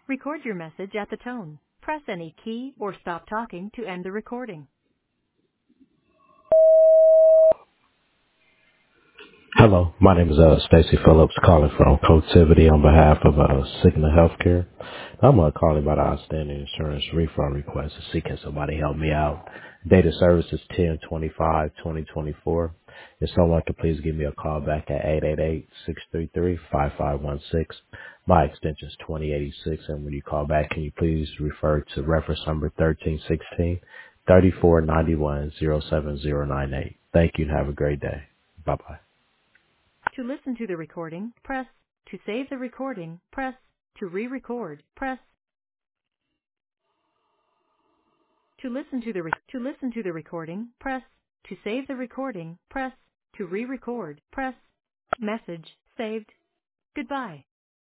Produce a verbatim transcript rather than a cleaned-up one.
Record your message at the tone. Press any key or stop talking to end the recording. Hello, my name is uh, Stacy Phillips, calling from Cotivity on behalf of uh, Cigna Healthcare. I'm uh, calling about our outstanding insurance refund request to see can somebody help me out. Date of service is ten twenty-five twenty twenty-four. If someone could please give me a call back at eight eight eight, six three three, five five one six. My extension is twenty eighty-six, and when you call back, can you please refer to reference number thirteen sixteen, thirty-four ninety-one, zero seven zero nine eight. Thank you and have a great day. Bye-bye. To listen to the recording, press. To save the recording, press. To re-record, press. To listen to the re- to listen to the recording, press. To save the recording, press. To re-record, press. Message saved. Goodbye.